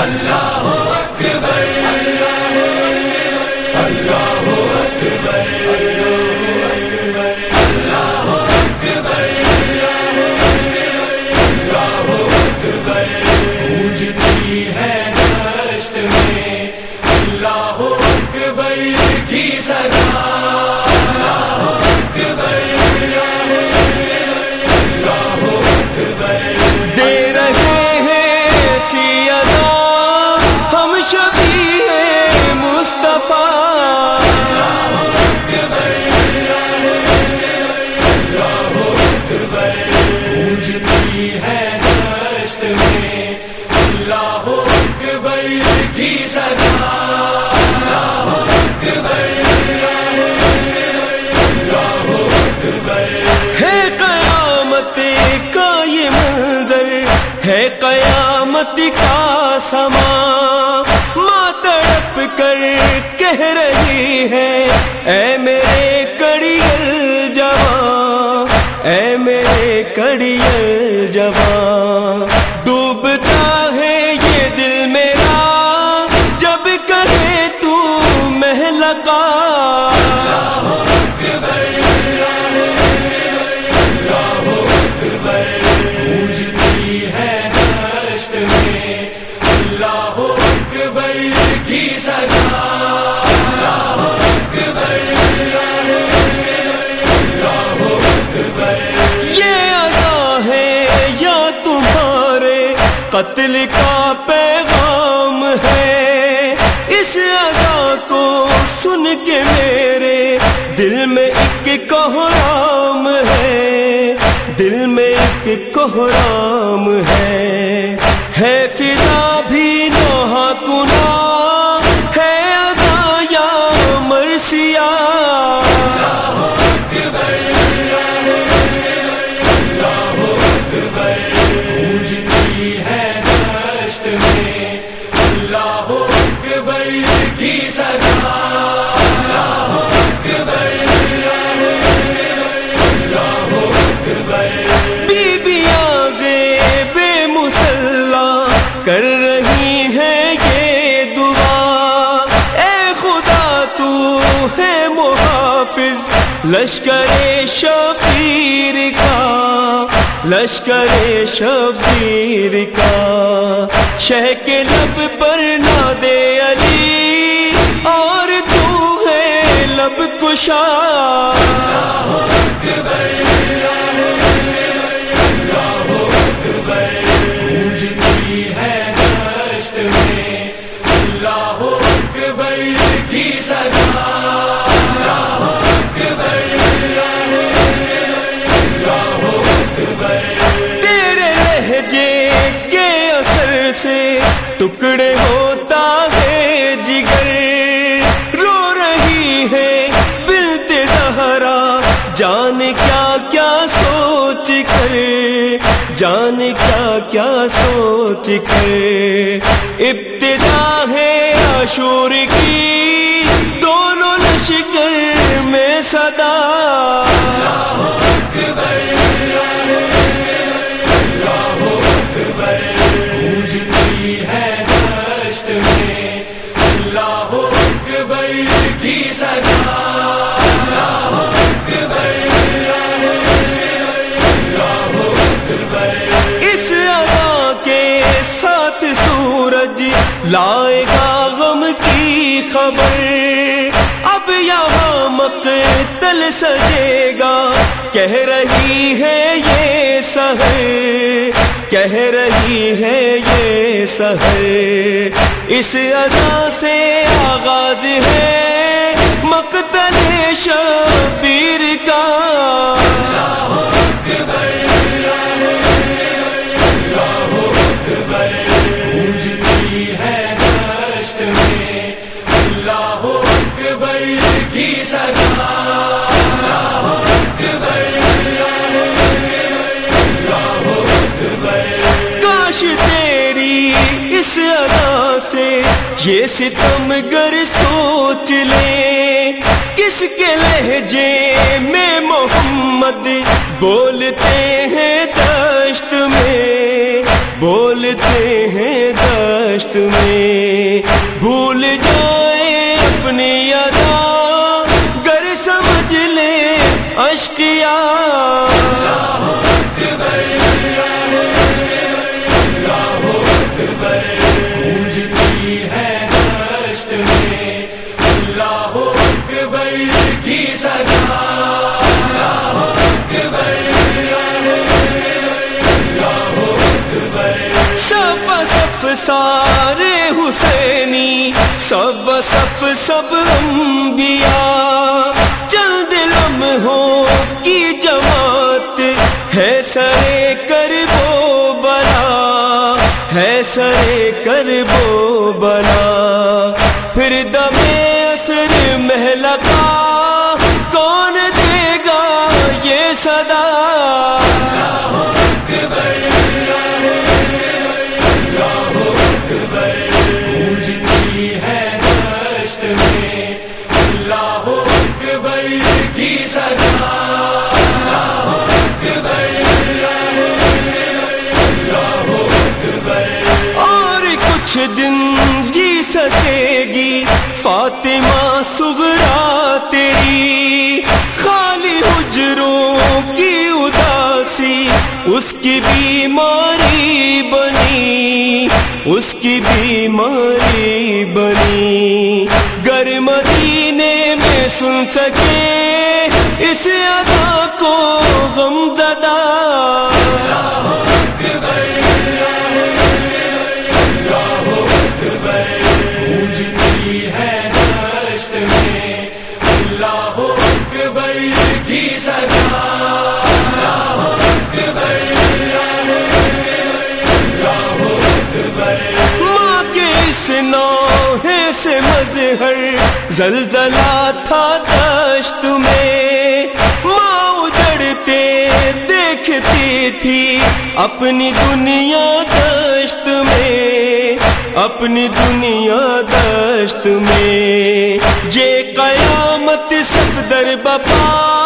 اللہ اکبر اللہ اکبر اللہ اکبر اللہ اکبر گونجتی ہے دشت میں اللہ اکبر کی صدا اللہ اکبر اللہ اکبر دے رہے ہیں سیدا ہم شبیہ مصطفیٰ اللہ اکبر گونجتی ہے دشت میں اللہ اکبر کی صدا اللہ اکبر اللہ اکبر ہے قیامت کا یہ منظر ہے قیامت کا سما ماں تڑپ کر کہہ رہی ہے اے میرے کڑیل جوان اے میرے کڑیل جوان ڈوبتا ہے یہ دل میرا جب کہے تو مہلکا گونجتی ہے دشت میں اللہ اکبر کی صدا اللہ اکبر اللہ اکبر یہ ادا ہے یا تمہارے قتل کا پیغام ہے اس ادا کو سن کے میرے دل میں ایک کوہرام ہے دل میں ایک کوہرام ہے فضا بھی نوحہ کنا ہے ادا یا مرثیہ گونجتی ہے دشت میں اللہ اکبر کی صدا اللہ اکبر اللہ اکبر بیبیاں زیب مسلح کر رہی ہیں یہ دعا اے خدا تو ہے محافظ لشکر شبیر کا لشکر شبیر کا شہ کے لب پر نادے علی اور تو ہے لب کشا گونجتی ہے دشت میں اللہ اکبر کی صدا اللہ اکبر اللہ اکبر تیرے لہجے کے اثر سے ٹکڑے ہوتا ہے جگر رو رہی ہے بنت زہرا جان کیا کیا سوچ کر جان کیا کیا سوچ کر ابتدا ہے عاشور کی دونوں لشکر میں صدا گونجتی ہے دشت میں اللہ اکبر کی صدا اللہ اکبر اللہ اکبر اس ادا کے ساتھ سورج لائے گا غم کی خبر اب یہاں مقتل سجے گا کہہ رہی ہے یہ سحر کہہ رہی ہے یہ سحر اس ادا سے آغاز ہے مقتل شبیر کا گونجتی ہے دشت میں اللہ اکبر کی صدا اللہ اکبر اللہ اکبر کاش تیری اس ادا سے یہ ستم گر سوچ لے کس کے لہجے میں محمد بولتے ہیں دشت میں بولتے ہیں دشت دشت میں بھول جائیں اپنی ادا گر سمجھ لیں اشقیا گونجتی ہے دشت میں اللہ اکبر کی صدا سب صف سارے حسینی سب صف سب انبیاء چند لمحوں کی جماعت ہے سرے کرب و بلا ہے سرے کرب و بلا پھر دم عصر مہلکا کون دے گا یہ صدا گونجتی ہے دشت میں اللہ اکبر کی صدا اور کچھ دن جی سکے گی فاطمہ صغرا تیری خالی حجروں کی اداسی اس کی بیماری بنی اس کی بیماری بنی گر مدینے میں سن سکے اس ادا کو غم زدہ گونجتی ہے دشت میں اللہ اکبر کی صدا ماں کے اس نوحے سے مظہر زلزلہ تھا دشت میں ماں اجڑتے دیکھتی تھی اپنی دنیا دشت میں اپنی دنیا دشت میں یہ قیامت صفدر بپا